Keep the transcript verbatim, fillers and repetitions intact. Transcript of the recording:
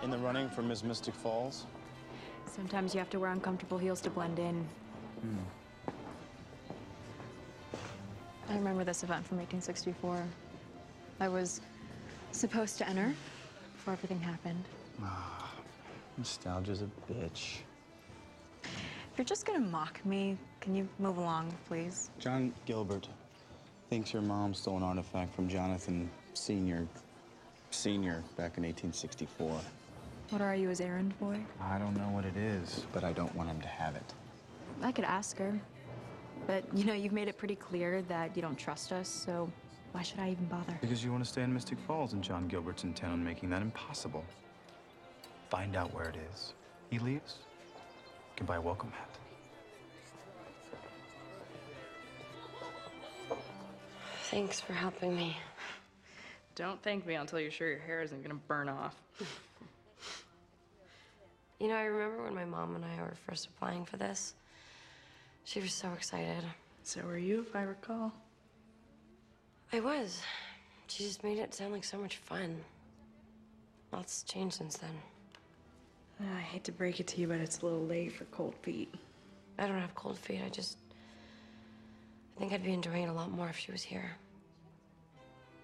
In the running for Miss Mystic Falls? Sometimes you have to wear uncomfortable heels to blend in. Hmm. I remember this event from eighteen sixty-four. I was supposed to enter before everything happened. Ah, nostalgia's a bitch. If you're just gonna mock me, can you move along, please? John Gilbert thinks your mom stole an artifact from Jonathan Senior, Senior back in eighteen sixty-four. What are you, his errand boy? I don't know what it is, but I don't want him to have it. I could ask her. But, you know, you've made it pretty clear that you don't trust us, so why should I even bother? Because you want to stay in Mystic Falls, and John Gilbert's intent on making that impossible. Find out where it is. He leaves, you can buy a welcome hat. Thanks for helping me. Don't thank me until you're sure your hair isn't gonna burn off. You know, I remember when my mom and I were first applying for this. She was so excited. So were you, if I recall. I was. She just made it sound like so much fun. Lots changed since then. I hate to break it to you, but it's a little late for cold feet. I don't have cold feet. I just... I think I'd be enjoying it a lot more if she was here.